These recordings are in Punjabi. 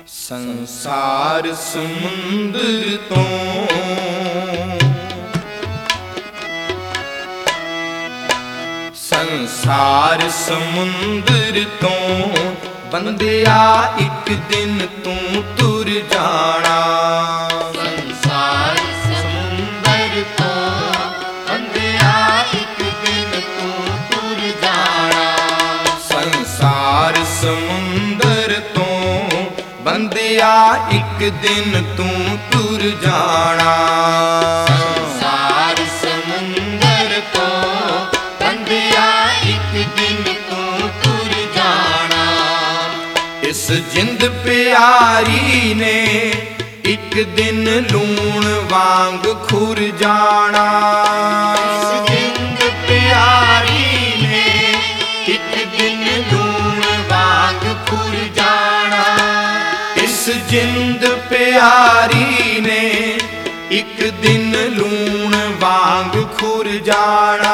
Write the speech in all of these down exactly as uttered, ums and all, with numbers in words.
ਸੰਸਾਰ ਸਮੁੰਦਰ ਤੋਂ ਸੰਸਾਰ ਸਮੁੰਦਰ ਤੋਂ ਬੰਦਿਆ ਇੱਕ ਦਿਨ ਤੂੰ ਤੁਰ ਜਾਣਾ। ਸੰਸਾਰ ਸਮੁੰਦਰ ਤੋਂ ਬੰਦਿਆ ਇੱਕ ਦਿਨ ਤੂੰ ਤੁਰ ਜਾਣਾ। ਸੰਸਾਰ ਸਮੁੰਦਰ ਤੋਂ ਬੰਦਿਆ ਇੱਕ ਦਿਨ ਤੂੰ ਤੁਰ ਜਾਣਾ। ਸੰਸਾਰ ਸਮੁੰਦਰ ਤੋਂ ਬੰਦਿਆ ਇੱਕ ਦਿਨ ਤੂੰ ਤੁਰ ਜਾਣਾ। ਇਸ ਜਿੰਦ ਪਿਆਰੀ ਨੇ ਇੱਕ ਦਿਨ ਲੂਣ ਵਾਂਗ ਖੁਰ ਜਾਣਾ। ਇਸ ਜਿੰਦ ਪਿਆਰੀ ਨੇ ਇੱਕ ਦਿਨ ਲੂਣ ਵਾਂਗ ਖੁਰ ਜਾਣਾ। ਇਸ ਜਿੰਦ ਪਿਆਰੀ ਨੇ ਇੱਕ ਦਿਨ ਲੂਣ ਵਾਂਗ ਖੁਰ ਜਾਣਾ।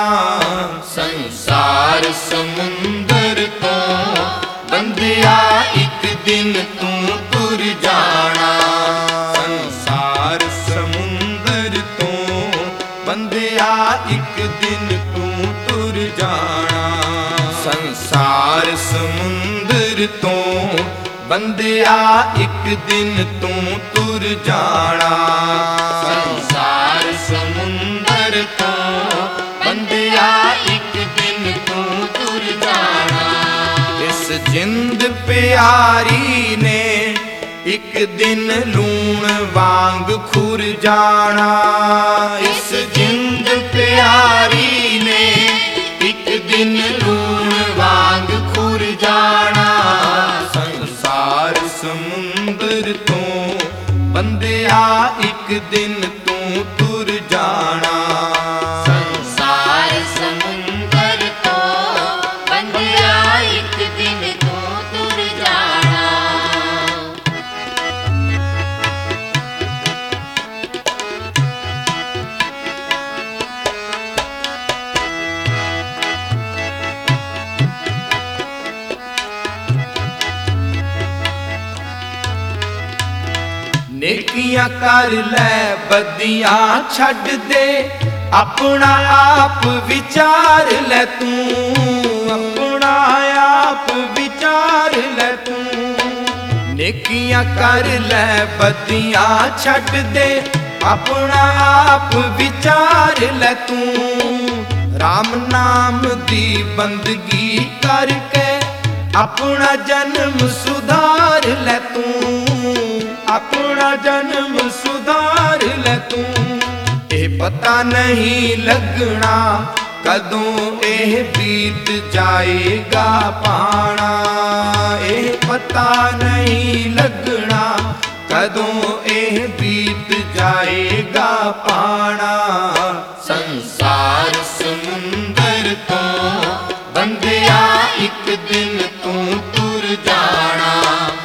ਸੰਸਾਰ ਸਮੁੰਦਰ ਤੋਂ ਬੰਦਿਆ ਇੱਕ ਦਿਨ ਤੂੰ ਤੁਰ ਜਾਣਾ। ਸੰਸਾਰ ਸਮੁੰਦਰ ਤੋਂ ਬੰਦਿਆ ਇੱਕ ਦਿਨ ਤੂੰ ਤੁਰ ਜਾਣਾ। ਸੰਸਾਰ ਸਮੁੰਦਰ ਤੋਂ ਬੰਦਿਆ ਇੱਕ ਦਿਨ ਤੂੰ ਤੁਰ ਜਾਣਾ। ਸੰਸਾਰ ਸਮੁੰਦਰ ਤੋਂ ਬੰਦਿਆ ਇੱਕ ਦਿਨ ਤੂੰ ਤੁਰ ਜਾਣਾ। ਇਸ ਜਿੰਦ ਪਿਆਰੀ ਨੇ ਇੱਕ ਦਿਨ ਲੂਣ ਵਾਂਗ ਖੁਰ ਜਾਣਾ। ਇਸ ਜਿੰਦ ਪਿਆਰੀ ਨੇ ਇੱਕ ਦਿਨ ਲੂਣ ਵਾਂਗ ਖੁਰ ਜਾਣਾ। ਸੰਸਾਰ ਸਮੁੰਦਰ ਤੋਂ ਬੰਦਿਆ ਇੱਕ ਦਿਨ ਤੂੰ ਤੁਰ ਜਾਣਾ। ਸੰਸਾਰ ਸਮੁੰਦਰ ਤੋਂ ਬੰਦਿਆ ਇੱਕ ਦਿਨ ਤੂੰ ਤੁਰ ਜਾਣਾ। ਨੇਕੀਆਂ ਕਰ ਲੈ ਬਦੀਆਂ ਛੱਡ ਦੇ, ਆਪਣਾ ਆਪ ਵਿਚਾਰ ਲੈ ਤੂੰ। ਆਪਣਾ ਆਪ ਵਿਚਾਰ ਲੈ ਤੂੰ। ਨੇਕੀਆਂ ਕਰ ਲੈ ਬਦੀਆਂ ਛੱਡ ਦੇ, ਆਪਣਾ ਆਪ ਵਿਚਾਰ ਲੈ ਤੂੰ। ਰਾਮ ਨਾਮ ਦੀ ਬੰਦਗੀ ਕਰਕੇ ਆਪਣਾ ਜਨਮ ਸੁਧਾਰ ਲੈ ਤੂੰ। ਆਪਣਾ ਜਨਮ ਸੁਧਾਰ ਲੈ ਤੂੰ। ਇਹ ਪਤਾ ਨਹੀਂ ਲੱਗਣਾ ਕਦੋਂ ਇਹ ਬੀਤ ਜਾਏਗਾ ਪਾਣਾ। ਇਹ ਪਤਾ ਨਹੀਂ ਲੱਗਣਾ ਕਦੋਂ ਇਹ ਬੀਤ ਜਾਏਗਾ ਪਾਣਾ। ਸੰਸਾਰ ਸਮੁੰਦਰ ਤੋਂ ਬੰਦਿਆ ਇੱਕ ਦਿਨ ਤੂੰ ਤੁਰ ਜਾਣਾ।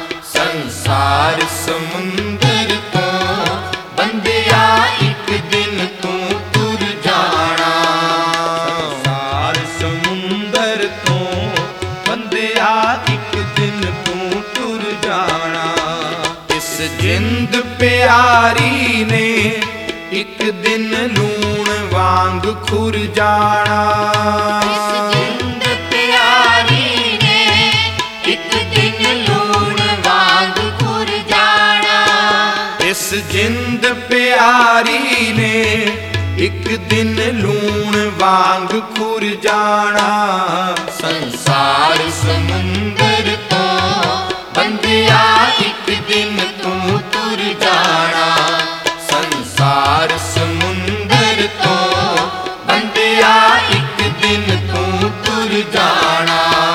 ਸੰਸਾਰ ਸਮੁੰਦਰ ਤੋਂ ਬੰਦਿਆ ਇੱਕ ਦਿਨ ਤੂੰ ਤੁਰ ਜਾਣਾ। ਸੰਸਾਰ ਸਮੁੰਦਰ ਤੋਂ ਬੰਦਿਆ ਇੱਕ ਦਿਨ ਤੂੰ ਤੁਰ ਜਾਣਾ। ਇਸ ਜਿੰਦ ਪਿਆਰੀ ਨੇ ਇੱਕ ਦਿਨ ਲੂਣ ਵਾਂਗ ਖੁਰ ਜਾਣਾ। ਇਸ ਜਿੰਦ ਪਿਆਰੀ ਨੇ ਇੱਕ ਦਿਨ ਲੂਣ ਵਾਂਗ ਖੁਰ ਜਾਣਾ। ਇਸ ਜਿੰਦ ਪਿਆਰੀ ਨੇ ਇੱਕ ਦਿਨ ਲੂਣ ਵਾਂਗ ਖੁਰ ਜਾਣਾ। ਸੰਸਾਰ ਸਮੁੰਦਰ ਤੋਂ ਬੰਦਿਆ ਇੱਕ ਦਿਨ ਤੂੰ ਤੁਰ ਜਾਣਾ। ਸੰਸਾਰ ਸਮੁੰਦਰ ਤੋਂ ਬੰਦਿਆ ਇੱਕ ਦਿਨ ਤੂੰ ਤੁਰ ਜਾਣਾ।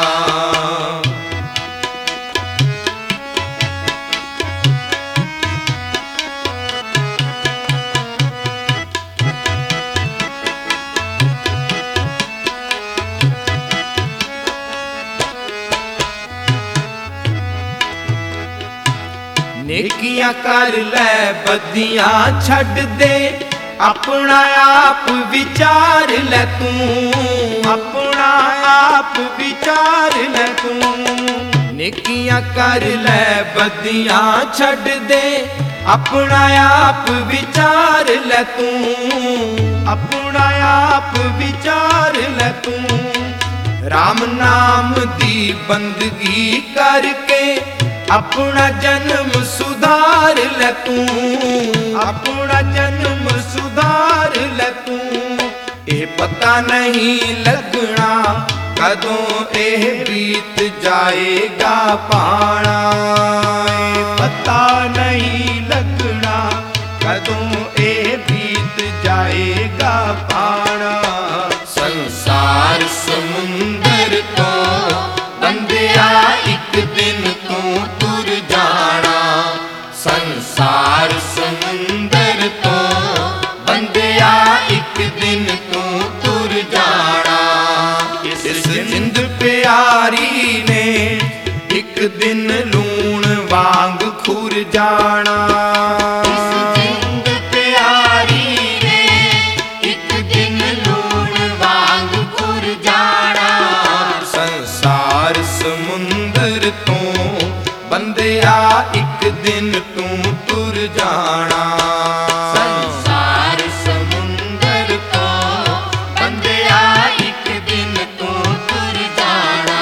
ਨੇਕੀਆਂ ਕਰ ਲੈ ਬਦੀਆਂ ਛੱਡ ਦੇ, ਆਪਣਾ ਆਪ ਵਿਚਾਰ ਲੈ ਤੂੰ। ਆਪਣਾ ਆਪ ਵਿਚਾਰ ਲੈ ਤੂੰ। ਨੇਕੀਆਂ ਕਰ ਲੈ ਬਦੀਆਂ ਛੱਡ ਦੇ, ਆਪਣਾ ਆਪ ਵਿਚਾਰ ਲੈ ਤੂੰ, ਆਪਣਾ ਆਪ ਵਿਚਾਰ ਲੈ ਤੂੰ। ਰਾਮ ਨਾਮ ਦੀ ਬੰਦਗੀ ਕਰਕੇ ਆਪਣਾ ਜਨਮ ਸੁਧਾਰ ਲੈ ਤੂੰ, ਆਪਣਾ ਜਨਮ ਸੁਧਾਰ ਲੈ ਤੂੰ। ਇਹ ਪਤਾ ਨਹੀਂ ਲੱਗਣਾ ਕਦੋਂ ਇਹ ਬੀਤ ਜਾਏਗਾ ਭਾਣਾ, ਇਹ ਪਤਾ ਨਹੀਂ ਲੱਗਣਾ ਕਦੋਂ ਇਹ ਬੀਤ ਜਾਏਗਾ ਭਾਣਾ। ਸੰਸਾਰ ਸਮੁੰਦਰ ਤੋਂ ਬੰਦਿਆ ਇੱਕ ਦਿਨ ਤੂੰ ਤੁਰ ਜਾਣਾ, ਸੰਸਾਰ ਸਮੁੰਦਰ ਤੋਂ ਬੰਦਿਆ ਇੱਕ ਦਿਨ ਤੂੰ ਤੁਰ ਜਾਣਾ। ਇਸ ਜਿੰਦ ਪਿਆਰੀ ਨੇ ਇੱਕ ਦਿਨ ਲੂਣ ਵਾਂਗ ਖੁਰ ਜਾਣਾ, ਇਸ ਜਿੰਦ ਪਿਆਰੀ ਨੇ ਇੱਕ ਦਿਨ ਲੂਣ ਵਾਂਗ ਖੁਰ ਜਾਣਾ। ਸੰਸਾਰ ਸਮੁੰਦਰ ਤੋਂ ਬੰਦਿਆ ਇੱਕ ਦਿਨ ਤੂੰ ਤੁਰ ਜਾਣਾ, ਸੰਸਾਰ ਸਮੁੰਦਰ ਤੋਂ ਬੰਦਿਆ ਇੱਕ ਦਿਨ ਤੂੰ ਤੁਰ ਜਾਣਾ।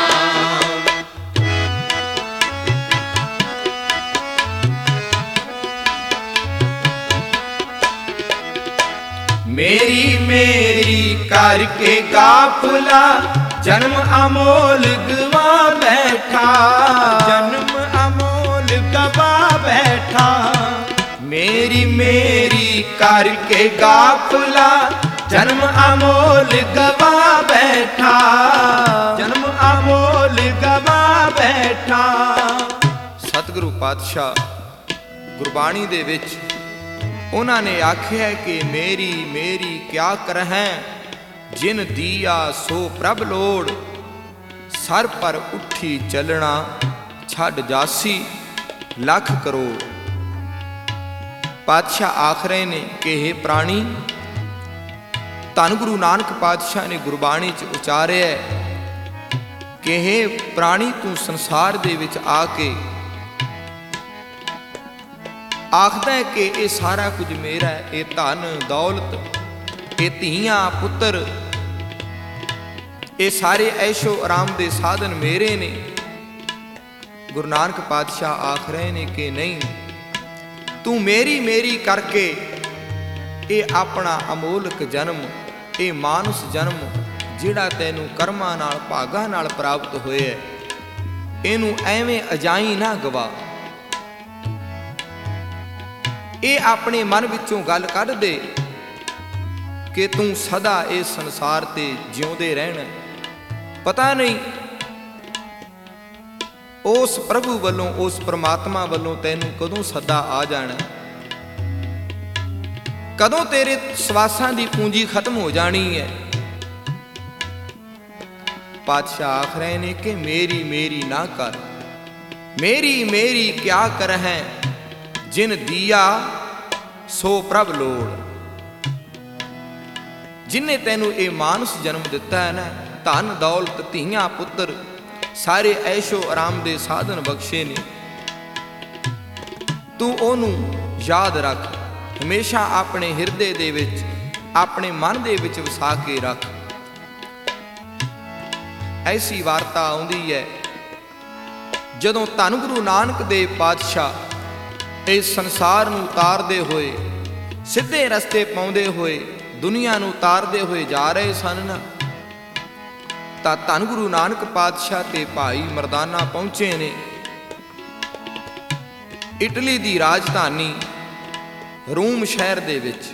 ਮੇਰੀ ਮੇਰੀ ਕਰਕੇ ਗਾਫਲਾ ਜਨਮ ਅਮੋਲ ਗਵਾ ਬੈਠਾ, ਜਨਮ ਅਮੋਲ ਗਵਾ ਬੈਠਾ। ਮੇਰੀ ਮੇਰੀ ਕਰਕੇ ਗਾਫਲਾ ਜਨਮ ਅਮੋਲ ਗਵਾ ਬੈਠਾ, ਜਨਮ ਅਮੋਲ ਗਵਾ ਬੈਠਾ। ਸਤਿਗੁਰੂ ਪਾਤਸ਼ਾਹ ਗੁਰਬਾਣੀ ਦੇ ਵਿੱਚ ਉਹਨਾਂ ਨੇ ਆਖਿਆ ਕਿ ਮੇਰੀ ਮੇਰੀ ਕਿਆ ਕਰਹਿ, ਜਿਨ ਦੀਆ ਸੋ ਪ੍ਰਭ ਲੋੜ। ਸਰ ਪਰ ਉੱਠੀ ਚੱਲਣਾ ਛੱਡ ਜਾਸੀ ਲੱਖ ਕਰੋੜ। ਪਾਤਸ਼ਾਹ ਆਖ ਰਹੇ ਨੇ ਕਿ ਇਹ ਪ੍ਰਾਣੀ, ਧੰਨ ਗੁਰੂ ਨਾਨਕ ਪਾਤਸ਼ਾਹ ਨੇ ਗੁਰਬਾਣੀ 'ਚ ਉਚਾਰਿਆ ਕਿ ਇਹ ਪ੍ਰਾਣੀ ਤੂੰ ਸੰਸਾਰ ਦੇ ਵਿੱਚ ਆ ਕੇ ਆਖਦਾ ਹੈ ਕਿ ਇਹ ਸਾਰਾ ਕੁਝ ਮੇਰਾ ਹੈ, ਇਹ ਧਨ ਦੌਲਤ, ਇਹ ਧੀਆਂ ਪੁੱਤਰ, ਇਹ ਸਾਰੇ ਐਸ਼ੋ ਆਰਾਮ ਦੇ ਸਾਧਨ ਮੇਰੇ ਨੇ। ਗੁਰੂ ਨਾਨਕ ਪਾਤਸ਼ਾਹ ਆਖ ਰਹੇ ਨੇ ਕਿ ਨਹੀਂ, ਤੂੰ ਮੇਰੀ ਮੇਰੀ ਕਰਕੇ ਇਹ ਆਪਣਾ ਅਮੋਲਕ ਜਨਮ, ਇਹ ਮਾਨੁਸ ਜਨਮ ਜਿਹੜਾ ਤੈਨੂੰ ਕਰਮਾਂ ਨਾਲ ਭਾਗਾਂ ਨਾਲ ਪ੍ਰਾਪਤ ਹੋਇਆ, ਇਹਨੂੰ ਐਵੇਂ ਅਜਾਈ ਨਾ ਗਵਾ। ਇਹ ਆਪਣੇ ਮਨ ਵਿੱਚੋਂ ਗੱਲ ਕੱਢ ਦੇ ਕਿ ਤੂੰ ਸਦਾ ਇਸ ਸੰਸਾਰ ਤੇ ਜਿਉਂਦੇ ਰਹਿਣਾ। ਪਤਾ ਨਹੀਂ ਉਸ ਪ੍ਰਭੂ ਵੱਲੋਂ, ਉਸ ਪ੍ਰਮਾਤਮਾ ਵੱਲੋਂ ਤੈਨੂੰ ਕਦੋਂ ਸਦਾ ਆ ਜਾਣਾ, ਕਦੋਂ ਤੇਰੇ ਸਵਾਸਾਂ ਦੀ ਪੂੰਜੀ ਖਤਮ ਹੋ ਜਾਣੀ ਹੈ। ਪਾਤਸ਼ਾਹ ਆਖ ਰਹੇ ਨੇ ਕਿ ਮੇਰੀ ਮੇਰੀ ਨਾ ਕਰ, ਮੇਰੀ ਮੇਰੀ ਕਿਆ ਕਰਹਿ, ਜਿਨ ਦੀਆ ਸੋ ਪ੍ਰਭ ਲੋੜ। ਜਿਨੇ ਤੈਨੂੰ ਇਹ ਮਾਨਸ ਜਨਮ ਦਿੱਤਾ ਹੈ ਨਾ, ਧਨ ਦੌਲਤ ਧੀਆਂ ਪੁੱਤਰ ਸਾਰੇ ਐਸ਼ੋ ਆਰਾਮ ਦੇ ਸਾਧਨ ਬਖਸ਼ੇ ਨੇ, ਤੂੰ ਉਹਨੂੰ ਯਾਦ ਰੱਖ, ਹਮੇਸ਼ਾ ਆਪਣੇ ਹਿਰਦੇ ਦੇ ਵਿੱਚ, ਆਪਣੇ ਮਨ ਦੇ ਵਿੱਚ ਵਸਾ ਕੇ ਰੱਖ। ਐਸੀ ਵਾਰਤਾ ਆਉਂਦੀ ਹੈ ਜਦੋਂ ਧੰਨ ਗੁਰੂ ਨਾਨਕ ਦੇਵ ਪਾਤਸ਼ਾਹ ਇਸ ਸੰਸਾਰ ਨੂੰ ਉਤਾਰਦੇ ਹੋਏ, ਸਿੱਧੇ ਰਸਤੇ ਪਾਉਂਦੇ ਹੋਏ, ਦੁਨੀਆ ਨੂੰ ਉਤਾਰਦੇ ਹੋਏ ਜਾ ਰਹੇ ਸਨ ਨਾ, ਤਾਂ ਧੰਨ ਗੁਰੂ ਨਾਨਕ ਪਾਤਸ਼ਾਹ ਤੇ ਭਾਈ ਮਰਦਾਨਾ ਪਹੁੰਚੇ ਨੇ ਇਟਲੀ ਦੀ ਰਾਜਧਾਨੀ ਰੂਮ ਸ਼ਹਿਰ ਦੇ ਵਿੱਚ।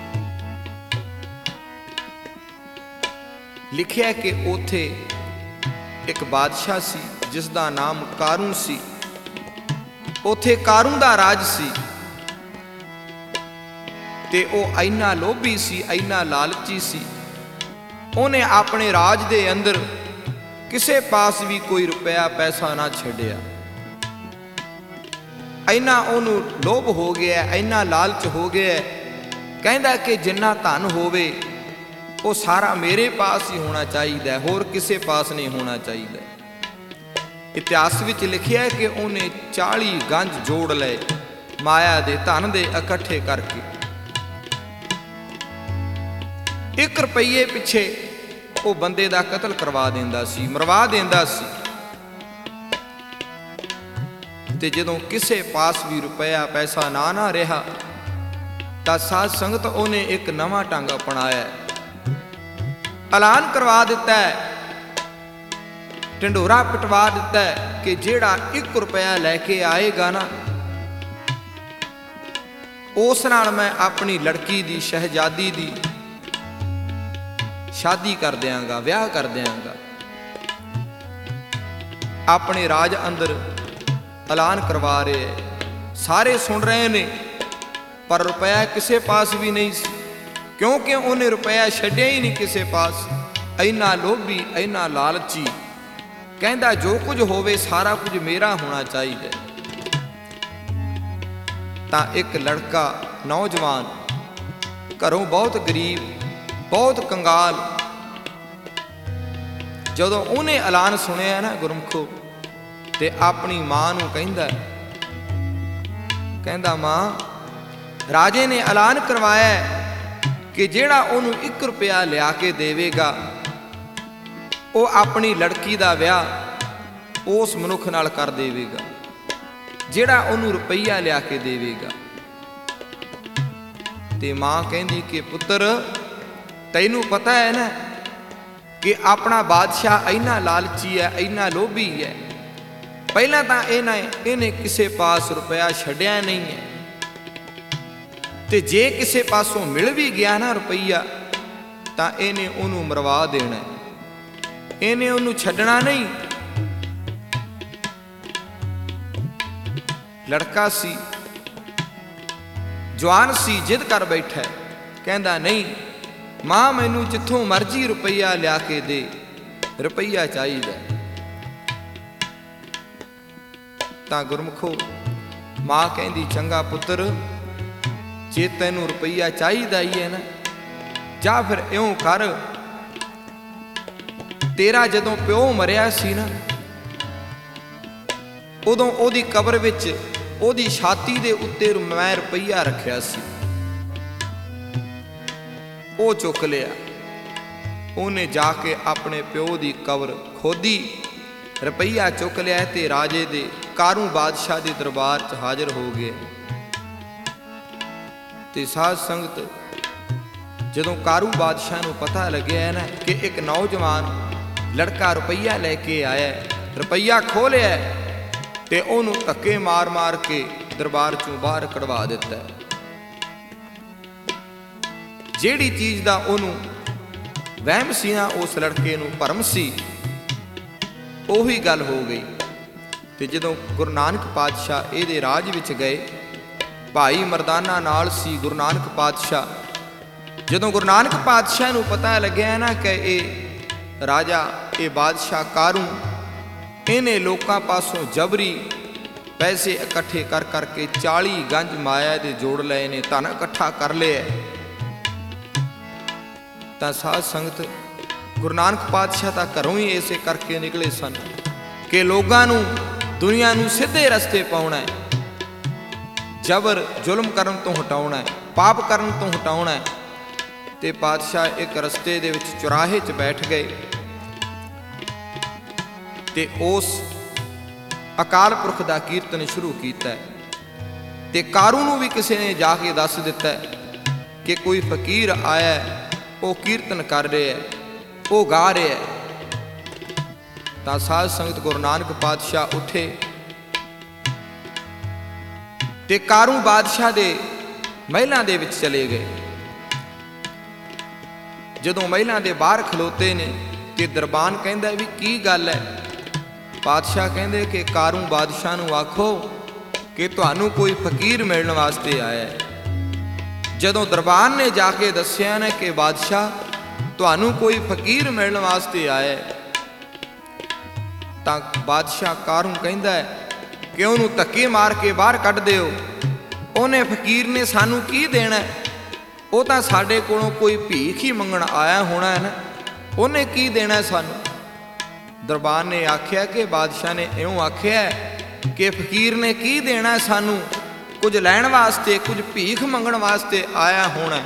ਲਿਖਿਆ ਕਿ ਉੱਥੇ ਇੱਕ ਬਾਦਸ਼ਾਹ ਸੀ ਜਿਸ ਦਾ ਨਾਮ ਕਾਰੂ ਸੀ। ਉੱਥੇ ਕਾਰੂ ਦਾ ਰਾਜ ਸੀ ਤੇ ਉਹ ਇੰਨਾ ਲੋਭੀ ਸੀ, ਇੰਨਾ ਲਾਲਚੀ ਸੀ, ਉਹਨੇ ਆਪਣੇ ਰਾਜ ਦੇ ਅੰਦਰ ਕਿਸੇ ਪਾਸ ਵੀ ਕੋਈ ਰੁਪਇਆ ਪੈਸਾ ਨਾ ਛੱਡਿਆ। ਇੰਨਾ ਉਹਨੂੰ ਲੋਭ ਹੋ ਗਿਆ, ਇੰਨਾ ਲਾਲਚ ਹੋ ਗਿਆ, ਕਹਿੰਦਾ ਕਿ ਜਿੰਨਾ ਧਨ ਹੋਵੇ ਉਹ ਸਾਰਾ ਮੇਰੇ ਪਾਸ ਹੀ ਹੋਣਾ ਚਾਹੀਦਾ, ਹੋਰ ਕਿਸੇ ਪਾਸ ਨਹੀਂ ਹੋਣਾ ਚਾਹੀਦਾ। ਇਤਿਹਾਸ ਵਿੱਚ ਲਿਖਿਆ ਹੈ ਕਿ ਉਹਨੇ ਚਾਲੀ ਗੰਜ ਜੋੜ ਲਏ ਮਾਇਆ ਦੇ ਧਨ ਦੇ ਇਕੱਠੇ ਕਰਕੇ। ਇੱਕ ਰੁਪਈਏ ਪਿੱਛੇ ਉਹ ਬੰਦੇ ਦਾ ਕਤਲ ਕਰਵਾ ਦਿੰਦਾ ਸੀ, ਮਰਵਾ ਦਿੰਦਾ ਸੀ। ਤੇ ਜਦੋਂ ਕਿਸੇ ਪਾਸ ਵੀ ਰੁਪਇਆ ਪੈਸਾ ਨਾ ਨਾ ਰਿਹਾ ਤਾਂ ਸਾਧ ਸੰਗਤ ਉਹਨੇ ਇੱਕ ਨਵਾਂ ਢੰਗ ਅਪਣਾਇਆ, ਐਲਾਨ ਕਰਵਾ ਦਿੱਤਾ ਹੈ, ਢਿੰਡੋਰਾ ਪਿਟਵਾ ਦਿੱਤਾ ਹੈ ਕਿ ਜਿਹੜਾ ਇੱਕ ਰੁਪਇਆ ਲੈ ਕੇ ਆਏਗਾ ਨਾ, ਉਸ ਨਾਲ ਮੈਂ ਆਪਣੀ ਲੜਕੀ ਦੀ, ਸ਼ਹਿਜ਼ਾਦੀ ਦੀ ਸ਼ਾਦੀ ਕਰ ਦਿਆਂਗਾ, ਵਿਆਹ ਕਰ ਦਿਆਂਗਾ। ਆਪਣੇ ਰਾਜ ਅੰਦਰ ਐਲਾਨ ਕਰਵਾ ਰਹੇ ਹੈ, ਸਾਰੇ ਸੁਣ ਰਹੇ ਨੇ, ਪਰ ਰੁਪਇਆ ਕਿਸੇ ਪਾਸ ਵੀ ਨਹੀਂ ਸੀ, ਕਿਉਂਕਿ ਉਹਨੇ ਰੁਪਇਆ ਛੱਡਿਆ ਹੀ ਨਹੀਂ ਕਿਸੇ ਪਾਸ। ਇੰਨਾ ਲੋਭੀ, ਇੰਨਾ ਲਾਲਚੀ, ਕਹਿੰਦਾ ਜੋ ਕੁਝ ਹੋਵੇ ਸਾਰਾ ਕੁਝ ਮੇਰਾ ਹੋਣਾ ਚਾਹੀਦਾ। ਤਾਂ ਇੱਕ ਲੜਕਾ, ਨੌਜਵਾਨ, ਘਰੋਂ ਬਹੁਤ ਗਰੀਬ, ਬਹੁਤ ਕੰਗਾਲ, ਜਦੋਂ ਉਹਨੇ ਐਲਾਨ ਸੁਣਿਆ ਨਾ ਗੁਰਮੁਖੋ, ਤੇ ਆਪਣੀ ਮਾਂ ਨੂੰ ਕਹਿੰਦਾ ਕਹਿੰਦਾ ਮਾਂ, ਰਾਜੇ ਨੇ ਐਲਾਨ ਕਰਵਾਇਆ ਕਿ ਜਿਹੜਾ ਉਹਨੂੰ ਇੱਕ ਰੁਪਇਆ ਲਿਆ ਕੇ ਦੇਵੇਗਾ, ਉਹ ਆਪਣੀ ਲੜਕੀ ਦਾ ਵਿਆਹ ਉਸ ਮਨੁੱਖ ਨਾਲ ਕਰ ਦੇਵੇਗਾ ਜਿਹੜਾ ਉਹਨੂੰ ਰੁਪਈਆ ਲਿਆ ਕੇ ਦੇਵੇਗਾ। ਤੇ ਮਾਂ ਕਹਿੰਦੀ ਕਿ ਪੁੱਤਰ, ਤੈਨੂੰ ਪਤਾ ਹੈ ਨਾ ਕਿ ਆਪਣਾ ਬਾਦਸ਼ਾਹ ਇੰਨਾ ਲਾਲਚੀ ਹੈ, ਇੰਨਾ ਲੋਭੀ ਹੈ। ਪਹਿਲਾਂ ਤਾਂ ਇਹਨਾਂ ਇਹਨੇ ਕਿਸੇ ਪਾਸ ਰੁਪਇਆ ਛੱਡਿਆ ਨਹੀਂ ਹੈ, ਤੇ ਜੇ ਕਿਸੇ ਪਾਸੋਂ ਮਿਲ ਵੀ ਗਿਆ ਨਾ ਰੁਪਈਆ, ਤਾਂ ਇਹਨੇ ਉਹਨੂੰ ਮਰਵਾ ਦੇਣਾ, ਇਹਨੇ ਉਹਨੂੰ ਛੱਡਣਾ ਨਹੀਂ। ਲੜਕਾ ਸੀ, ਜਵਾਨ ਸੀ, ਜਿੱਦ ਕਰ ਬੈਠਾ, ਕਹਿੰਦਾ ਨਹੀਂ ਮਾਂ, ਮੈਨੂੰ ਜਿੱਥੋਂ ਮਰਜ਼ੀ ਰੁਪਈਆ ਲਿਆ ਕੇ ਦੇ, ਰੁਪਈਆ ਚਾਹੀਦਾ। ਤਾਂ ਗੁਰਮੁਖੋ ਮਾਂ ਕਹਿੰਦੀ ਚੰਗਾ ਪੁੱਤਰ, ਜੇ ਤੈਨੂੰ ਰੁਪਈਆ ਚਾਹੀਦਾ ਹੀ ਹੈ ਨਾ, ਜਾਂ ਫਿਰ ਇਉਂ ਕਰ, ਤੇਰਾ ਜਦੋਂ ਪਿਓ ਮਰਿਆ ਸੀ ਨਾ, ਉਦੋਂ ਉਹਦੀ ਕਬਰ ਵਿੱਚ ਉਹਦੀ ਛਾਤੀ ਦੇ ਉੱਤੇ ਮੈਂ ਰੁਪਈਆ ਰੱਖਿਆ ਸੀ, ਉਹ ਚੁੱਕ ਲਿਆ। ਉਹਨੇ ਜਾ ਕੇ ਆਪਣੇ ਪਿਓ ਦੀ ਕਬਰ ਖੋਦੀ, ਰੁਪਈਆ ਚੁੱਕ ਲਿਆ ਤੇ ਰਾਜੇ ਦੇ, ਕਾਰੂ ਬਾਦਸ਼ਾਹ ਦੇ ਦਰਬਾਰ 'ਚ ਹਾਜ਼ਰ ਹੋ ਗਏ। ਤੇ ਸਾਧ ਸੰਗਤ, ਜਦੋਂ ਕਾਰੂ ਬਾਦਸ਼ਾਹ ਨੂੰ ਪਤਾ ਲੱਗਿਆ ਨਾ ਕਿ ਇੱਕ ਨੌਜਵਾਨ ਲੜਕਾ ਰੁਪਈਆ ਲੈ ਕੇ ਆਇਆ, ਰੁਪਈਆ ਖੋਹ ਲਿਆ, ਤੇ ਉਹਨੂੰ ਧੱਕੇ ਮਾਰ ਮਾਰ ਕੇ ਦਰਬਾਰ 'ਚੋਂ ਬਾਹਰ ਕਢਵਾ ਦਿੱਤਾ। ਜਿਹੜੀ ਚੀਜ਼ ਦਾ ਉਹਨੂੰ ਵਹਿਮ ਸੀ ਨਾ, ਉਸ ਲੜਕੇ ਨੂੰ ਭਰਮ ਸੀ, ਉਹੀ ਗੱਲ ਹੋ ਗਈ। ਤੇ ਜਦੋਂ ਗੁਰੂ ਨਾਨਕ ਪਾਤਸ਼ਾਹ ਇਹਦੇ ਰਾਜ ਵਿੱਚ ਗਏ, ਭਾਈ ਮਰਦਾਨਾ ਨਾਲ ਸੀ ਗੁਰੂ ਨਾਨਕ ਪਾਤਸ਼ਾਹ। ਜਦੋਂ ਗੁਰੂ ਨਾਨਕ ਪਾਤਸ਼ਾਹ ਨੂੰ ਪਤਾ ਲੱਗਿਆ ਨਾ ਕਿ ਇਹ ਰਾਜਾ, ਇਹ ਬਾਦਸ਼ਾਹ ਕਾਰੂ, ਇਹਨੇ ਲੋਕਾਂ ਪਾਸੋਂ ਜਬਰੀ ਪੈਸੇ ਇਕੱਠੇ ਕਰ ਕਰਕੇ ਚਾਲੀ ਗੰਜ ਮਾਇਆ ਦੇ ਜੋੜ ਲਏ ਨੇ, ਧਨ ਇਕੱਠਾ ਕਰ ਲਿਆ। ਤਾਂ ਸਾਧ ਸੰਗਤ, ਗੁਰੂ ਨਾਨਕ ਪਾਤਸ਼ਾਹ ਤਾਂ ਘਰੋਂ ਹੀ ਇਸੇ ਕਰਕੇ ਨਿਕਲੇ ਸਨ ਕਿ ਲੋਕਾਂ ਨੂੰ, ਦੁਨੀਆ ਨੂੰ ਸਿੱਧੇ ਰਸਤੇ ਪਾਉਣਾ ਹੈ, ਜਬਰ ਜ਼ੁਲਮ ਕਰਨ ਤੋਂ ਹਟਾਉਣਾ ਹੈ, ਪਾਪ ਕਰਨ ਤੋਂ ਹਟਾਉਣਾ ਹੈ। ਤੇ ਪਾਤਸ਼ਾਹ ਇੱਕ ਰਸਤੇ ਦੇ ਵਿੱਚ ਚੁਰਾਹੇ 'ਚ ਬੈਠ ਗਏ, ਤੇ ਉਸ ਅਕਾਲ ਪੁਰਖ ਦਾ ਕੀਰਤਨ ਸ਼ੁਰੂ ਕੀਤਾ। ਤੇ ਕਾਰੂ ਨੂੰ ਵੀ ਕਿਸੇ ਨੇ ਜਾ ਕੇ ਦੱਸ ਦਿੱਤਾ ਕਿ ਕੋਈ ਫਕੀਰ ਆਇਆ, ਉਹ ਕੀਰਤਨ ਕਰ ਰਿਹਾ, ਉਹ ਗਾ ਰਿਹਾ। ਤਾਂ ਸਾਧ ਸੰਗਤ, ਗੁਰੂ ਨਾਨਕ ਪਾਤਸ਼ਾਹ ਉੱਠੇ ਤੇ ਕਾਰੂ ਬਾਦਸ਼ਾਹ ਦੇ ਮਹਿਲਾਂ ਦੇ ਵਿੱਚ ਚਲੇ ਗਏ। ਜਦੋਂ ਮਹਿਲਾਂ ਦੇ ਬਾਹਰ ਖਲੋਤੇ ਨੇ ਤੇ ਦਰਬਾਨ ਕਹਿੰਦਾ ਵੀ ਕੀ ਗੱਲ ਹੈ? ਪਾਤਸ਼ਾਹ ਕਹਿੰਦੇ ਕਿ ਕਾਰੂ ਬਾਦਸ਼ਾਹ ਨੂੰ ਆਖੋ ਕਿ ਤੁਹਾਨੂੰ ਕੋਈ ਫਕੀਰ ਮਿਲਣ ਵਾਸਤੇ ਆਇਆ ਹੈ। ਜਦੋਂ ਦਰਬਾਨ ਨੇ ਜਾ ਕੇ ਦੱਸਿਆ ਨਾ ਕਿ ਬਾਦਸ਼ਾਹ ਤੁਹਾਨੂੰ ਕੋਈ ਫਕੀਰ ਮਿਲਣ ਵਾਸਤੇ ਆਇਆ ਹੈ, ਤਾਂ ਬਾਦਸ਼ਾਹ ਕਾਰੂ ਕਹਿੰਦਾ ਹੈ ਕਿ ਉਹਨੂੰ ਧੱਕੇ ਮਾਰ ਕੇ ਬਾਹਰ ਕੱਢ ਦਿਓ। ਉਹਨੇ, ਫਕੀਰ ਨੇ ਸਾਨੂੰ ਕੀ ਦੇਣਾ? ਉਹ ਤਾਂ ਸਾਡੇ ਕੋਲੋਂ ਕੋਈ ਭੀਖ ਹੀ ਮੰਗਣ ਆਇਆ ਹੋਣਾ ਹੈ ਨਾ, ਉਹਨੇ ਕੀ ਦੇਣਾ ਸਾਨੂੰ? ਦਰਬਾਰ ਨੇ ਆਖਿਆ ਕਿ ਬਾਦਸ਼ਾਹ ਨੇ ਇਉਂ ਆਖਿਆ ਕਿ ਫਕੀਰ ਨੇ ਕੀ ਦੇਣਾ ਸਾਨੂੰ, ਕੁਝ ਲੈਣ ਵਾਸਤੇ, ਕੁਝ ਭੀਖ ਮੰਗਣ ਵਾਸਤੇ ਆਇਆ ਹੋਣਾ।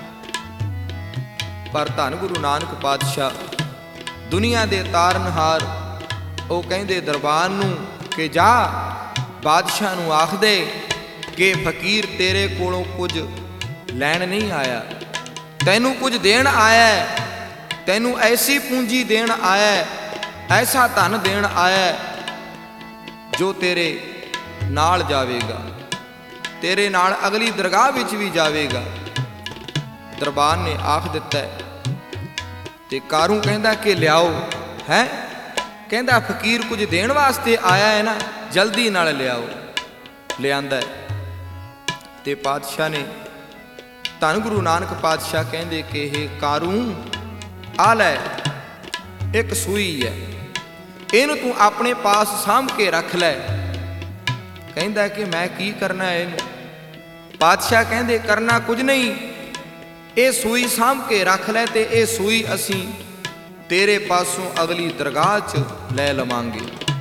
ਪਰ ਧੰਨ ਗੁਰੂ ਨਾਨਕ ਪਾਤਸ਼ਾਹ ਦੁਨੀਆ ਦੇ ਤਾਰਨਹਾਰ, ਉਹ ਕਹਿੰਦੇ ਦਰਬਾਰ ਨੂੰ ਕਿ ਜਾ ਬਾਦਸ਼ਾਹ ਨੂੰ ਆਖ ਦੇ ਕਿ ਫਕੀਰ ਤੇਰੇ ਕੋਲੋਂ ਕੁਝ ਲੈਣ ਨਹੀਂ ਆਇਆ, ਤੈਨੂੰ ਕੁਝ ਦੇਣ ਆਇਆ, ਤੈਨੂੰ ਐਸੀ ਪੂੰਜੀ ਦੇਣ ਆਇਆ, ਐਸਾ ਧਨ ਦੇਣ ਆਇਆ ਜੋ ਤੇਰੇ ਨਾਲ ਜਾਵੇਗਾ, ਤੇਰੇ ਨਾਲ ਅਗਲੀ ਦਰਗਾਹ ਵਿੱਚ ਵੀ ਜਾਵੇਗਾ। ਦਰਬਾਰ ਨੇ ਆਖ ਦਿੱਤਾ ਤੇ ਕਾਰੂ ਕਹਿੰਦਾ ਕਿ ਲਿਆਓ। ਹੈ ਕਹਿੰਦਾ ਫਕੀਰ ਕੁਝ ਦੇਣ ਵਾਸਤੇ ਆਇਆ ਹੈ ਨਾ, ਜਲਦੀ ਨਾਲ ਲਿਆਓ। ਲਿਆਂਦਾ ਤੇ ਪਾਤਸ਼ਾਹ ਨੇ, ਧੰਨ ਗੁਰੂ ਨਾਨਕ ਪਾਤਸ਼ਾਹ ਕਹਿੰਦੇ ਕਿ ਇਹ ਕਾਰੂ ਆ ਲੈ, ਇੱਕ ਸੂਈ ਹੈ, ਇਹਨੂੰ ਤੂੰ ਆਪਣੇ ਪਾਸ ਸਾਂਭ ਕੇ ਰੱਖ ਲੈ। ਕਹਿੰਦਾ ਕਿ ਮੈਂ ਕੀ ਕਰਨਾ ਹੈ ਇਹਨੂੰ? ਪਾਤਸ਼ਾਹ ਕਹਿੰਦੇ ਕਰਨਾ ਕੁਝ ਨਹੀਂ, ਇਹ ਸੂਈ ਸਾਂਭ ਕੇ ਰੱਖ ਲੈ ਤੇ ਇਹ ਸੂਈ ਅਸੀਂ ਤੇਰੇ ਪਾਸੋਂ ਅਗਲੀ ਦਰਗਾਹ 'ਚ ਲੈ ਲਵਾਂਗੇ।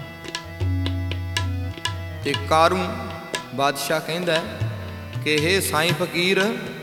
ਤੇ ਕਾਰੂ ਬਾਦਸ਼ਾਹ ਕਹਿੰਦਾ ਕਿ ਇਹ ਸਾਈਂ ਫਕੀਰ,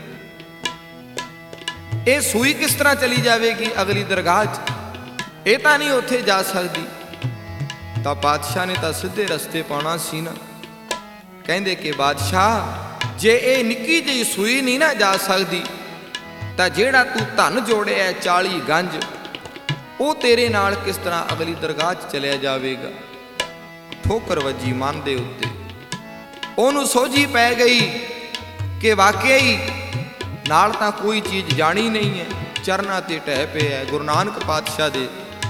ਇਹ ਸੂਈ ਕਿਸ ਤਰ੍ਹਾਂ ਚਲੀ ਜਾਵੇਗੀ ਅਗਲੀ ਦਰਗਾਹ 'ਚ? ਇਹ ਤਾਂ ਨਹੀਂ ਉੱਥੇ ਜਾ ਸਕਦੀ। ਤਾਂ ਬਾਦਸ਼ਾਹ ਨੇ ਤਾਂ ਸਿੱਧੇ ਰਸਤੇ ਪਾਉਣਾ ਸੀ ਨਾ। ਕਹਿੰਦੇ ਕਿ ਬਾਦਸ਼ਾਹ ਜੇ ਇਹ ਨਿੱਕੀ ਜਿਹੀ ਸੂਈ ਨਹੀਂ ਨਾ ਜਾ ਸਕਦੀ ਤਾਂ ਜਿਹੜਾ ਤੂੰ ਧਨ ਜੋੜਿਆ ਚਾਲੀ ਗੰਜ, ਉਹ ਤੇਰੇ ਨਾਲ ਕਿਸ ਤਰ੍ਹਾਂ ਅਗਲੀ ਦਰਗਾਹ 'ਚ ਚਲਿਆ ਜਾਵੇਗਾ? ਠੋਕਰ ਵੱਜੀ ਮਨ ਦੇ ਉੱਤੇ। ਉਹਨੂੰ ਸੋਝੀ ਪੈ ਗਈ ਕਿ ਵਾਕਿਆ ਹੀ ਨਾਲ ਤਾਂ ਕੋਈ ਚੀਜ਼ ਜਾਣੀ ਨਹੀਂ ਹੈ, ਚਰਨਾਂ ਤੇ ਢਹਿ ਪਿਆ ਗੁਰੂ ਨਾਨਕ ਪਾਤਸ਼ਾਹ ਦੇ।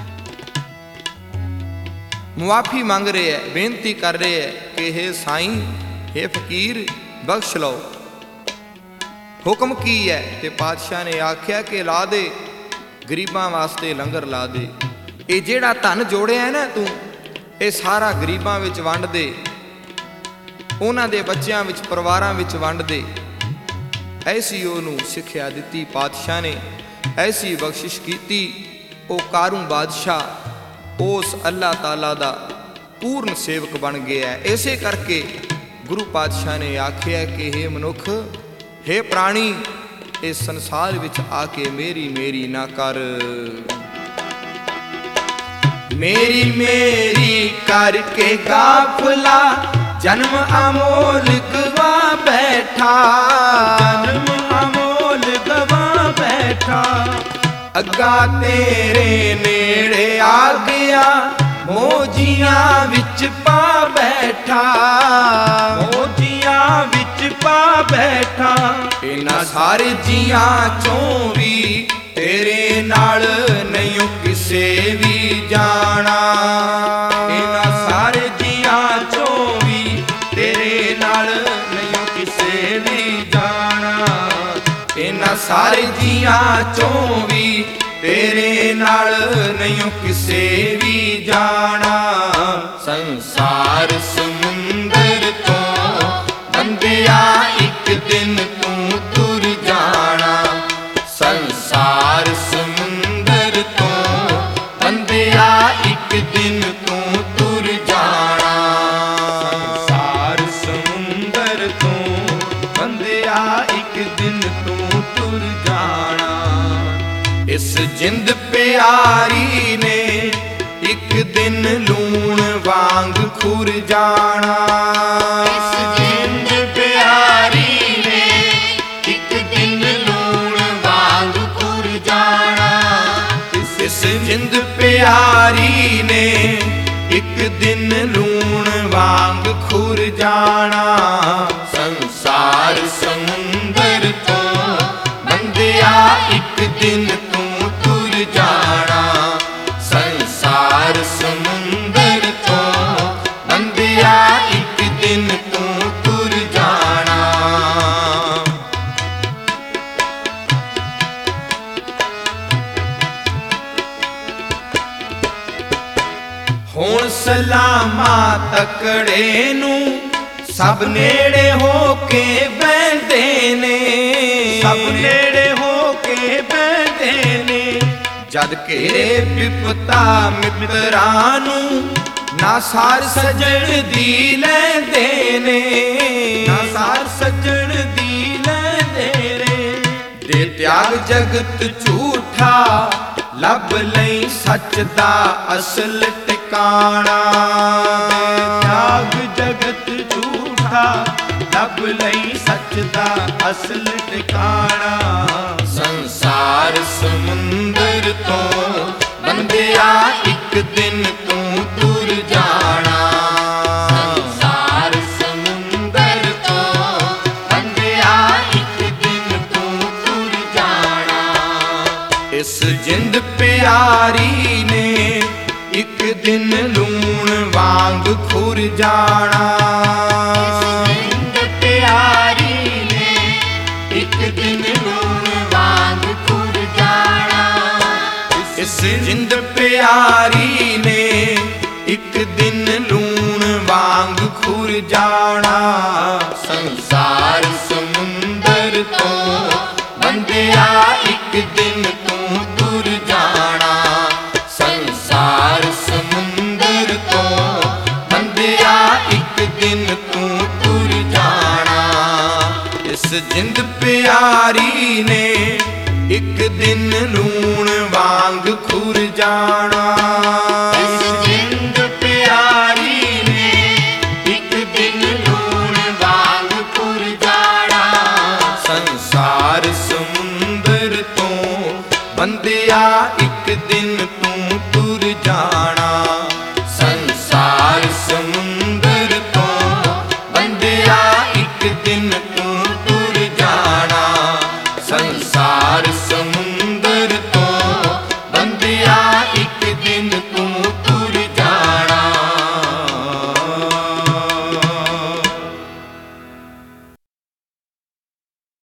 ਮੁਆਫੀ ਮੰਗ ਰਹੇ ਹੈ, ਬੇਨਤੀ ਕਰ ਰਹੇ ਹੈ ਕਿ ਇਹ ਸਾਈਂ, ਇਹ ਫਕੀਰ ਬਖਸ਼ ਲਓ। ਹੁਕਮ ਕੀ ਹੈ? ਤੇ ਪਾਤਸ਼ਾਹ ਨੇ ਆਖਿਆ ਕਿ ਲਾ ਦੇ, ਗਰੀਬਾਂ ਵਾਸਤੇ ਲੰਗਰ ਲਾ ਦੇ। ਇਹ ਜਿਹੜਾ ਧਨ ਜੋੜਿਆ ਨਾ ਤੂੰ, ਇਹ ਸਾਰਾ ਗਰੀਬਾਂ ਵਿੱਚ ਵੰਡ ਦੇ, ਉਹਨਾਂ ਦੇ ਬੱਚਿਆਂ ਵਿੱਚ, ਪਰਿਵਾਰਾਂ ਵਿੱਚ ਵੰਡ ਦੇ। ਐਸੀ ਉਹਨੂੰ ਸਿੱਖਿਆ ਦਿੱਤੀ ਪਾਤਸ਼ਾਹ ਨੇ, ਐਸੀ ਬਖਸ਼ਿਸ਼ ਕੀਤੀ। ਉਹ ਕਾਰੂ ਬਾਦਸ਼ਾਹ ਉਸ ਅੱਲਾਹ ਤਾਲਾ ਦਾ ਪੂਰਨ ਸੇਵਕ ਬਣ ਗਿਆ। ਇਸੇ ਕਰਕੇ ਗੁਰੂ ਪਾਤਸ਼ਾਹ ਨੇ ਆਖਿਆ ਕਿ हे ਮਨੁੱਖ, हे ਪ੍ਰਾਣੀ, ਇਸ ਸੰਸਾਰ ਵਿੱਚ ਆ ਕੇ ਮੇਰੀ ਮੇਰੀ ਨਾ ਕਰ। ਮੇਰੀ ਮੇਰੀ ਕਰਕੇ ਗਾਫਲਾ ਜਨਮ ਅਮੋਲ ਗਵਾ ਬੈਠਾ, ਜਨਮ ਅਮੋਲ ਗਵਾ ਬੈਠਾ। ਅੱਗਾ ਤੇਰੇ ਨੇੜੇ ਆ ਗਿਆ, ਮੋਜੀਆਂ ਵਿੱਚ ਪਾ ਬੈਠਾ, ਮੋਜੀਆਂ ਵਿੱਚ ਪਾ ਬੈਠਾ। ਇਹਨਾਂ ਸਾਰੇ ਜੀਆਂ ਚੋਂ ਵੀ ਤੇਰੇ ਨਾਲ ਨਹੀਂ ਕਿਸੇ ਵੀ ਜਾਣਾ, ਇਹਨਾਂ ਸਾਰੇ ਜੀਆਂ ਚੋਂ ਵੀ ਤੇਰੇ ਨਾਲ ਨਹੀਂ ਕਿਸੇ ਵੀ ਜਾਣਾ। ਇਹਨਾਂ ਸਾਰੇ ਜੀਆਂ ਚੋਂ ਵੀ ਤੇਰੇ ਨਾਲ ਨਹੀਂ ਕਿਸੇ ਵੀ ਜਾਣਾ। ਸੰਸਾਰ ਸਮੁੰਦਰ ਤੋਂ ਬੰਦਿਆ ਇੱਕ ਦਿਨ ਤੂੰ ਤੁਰ ਜਾਣਾ, ਸੰਸਾਰ ਸਮੁੰਦਰ ਤੋਂ ਬੰਦਿਆ ਇੱਕ ਦਿਨ ਤੂੰ ਤੁਰ ਜਾਣਾ, ਸੰਸਾਰ ਸਮੁੰਦਰ ਤੋਂ ਬੰਦਿਆ ਇੱਕ ਦਿਨ ਤੂੰ ਤੁਰ ਜਾਣਾ। ਇਸ ਜਿੰਦ ਪਿਆਰੀ ਨੇ ਇੱਕ ਦਿਨ ਲੂਣ ਵਾਂਗ ਖੁਰ ਜਾਣਾ, ਇਸ ਜਿੰਦ ਪਿਆਰੀ ਨੇ ਇੱਕ ਦਿਨ ਲੂਣ ਵਾਂਗ ਖੁਰ ਜਾਣਾ। ਇਸ ਜਿੰਦ ਪਿਆਰੀ ਨੇ ਇੱਕ ਦਿਨ ਲੂਣ ਵਾਂਗ ਖੁਰ ਜਾਣਾ। ਸੰਸਾਰ ਸਮੁੰਦਰ ਤੋਂ ਬੰਦਿਆ ਇੱਕ ਦਿਨ ਤੂੰ ਤੁਰ ਜਾਣਾ, ਸੰਸਾਰ ਸਮੁੰਦਰ ਤੋਂ ਬੰਦਿਆ ਇੱਕ ਦਿਨ ਤੂੰ ਤੁਰ ਜਾਣਾ। ਹੁਣ ਸਲਾਮਾ ਤਕੜੇ ਨੂੰ ਸਭ ਨੇੜੇ ਹੋ ਕੇ ਬਹਿੰਦੇ ਨੇ, ਸਭ ਨੇੜੇ ਹੋ ਕੇ ਬਹਿੰਦੇ ਨੇ। ਜਦ ਘੇਰੇ ਵਿਪਤਾ ਮਿੱਤਰਾਂ ਨੂੰ, ਨਾ ਸਾਰ ਸਜਣ ਦੀ ਲੈਂਦੇ ਨੇ, ਨਾ ਸਾਰ ਸੱਜਣ ਦੀ ਲੈਂਦੇ ਨੇ। ਦੇ ਤਿਆਗ ਜਗਤ ਝੂਠਾ, ਲੱਭ ਲਈ ਸੱਚ ਦਾ ਅਸਲ ਟਿਕਾਣਾ। ਤਿਆਗ ਜਗਤ ਝੂਠਾ, ਲੱਭ ਲਈ ਸੱਚ ਦਾ ਅਸਲ ਟਿਕਾਣਾ। ਸੰਸਾਰ ਸਮੁੰਦਰ ਤੋਂ ਬੰਦਿਆ ਇੱਕ ਦਿਨ ਤੂੰ ਤੁਰ ਜਾਣਾ। ਸੰਸਾਰ ਸਮੁੰਦਰ ਤੋਂ ਬੰਦਿਆ ਇੱਕ ਦਿਨ ਤੂੰ ਤੁਰ ਜਾਣਾ। ਇਸ ਜਿੰਦ ਪਿਆਰੀ ਨੇ ਇੱਕ ਦਿਨ ਲੂਣ ਵਾਂਗ ਖੁਰ ਜਾਣਾ। ਜਿੰਦ ਪਿਆਰੀ ਨੇ ਇੱਕ ਦਿਨ ਲੂਣ ਵਾਂਗ ਖੁਰ ਜਾਣਾ। ਇਸ ਜਿੰਦ ਪਿਆਰੀ ਨੇ ਇੱਕ ਦਿਨ ਲੂਣ ਵਾਂਗ ਖੁਰ ਜਾਣਾ। ਸੰਸਾਰ ਸਮੁੰਦਰ ਤੋਂ ਬੰਦਿਆ ਇੱਕ ਦਿਨ ਤੂੰ ਤੁਰ ਜਾਣਾ। ਸੰਸਾਰ ਸਮੁੰਦਰ ਤੋਂ ਬੰਦਿਆ ਇੱਕ ਦਿਨ ਤੂੰ ਤੁਰ ਜਾਣਾ। ਇਸ ਜਿੰਦ ਪਿਆਰੀ ਨੇ ਇੱਕ ਦਿਨ ਲੂਣ ਵਾਂਗ ਖੁਰ ਜਾਣਾ।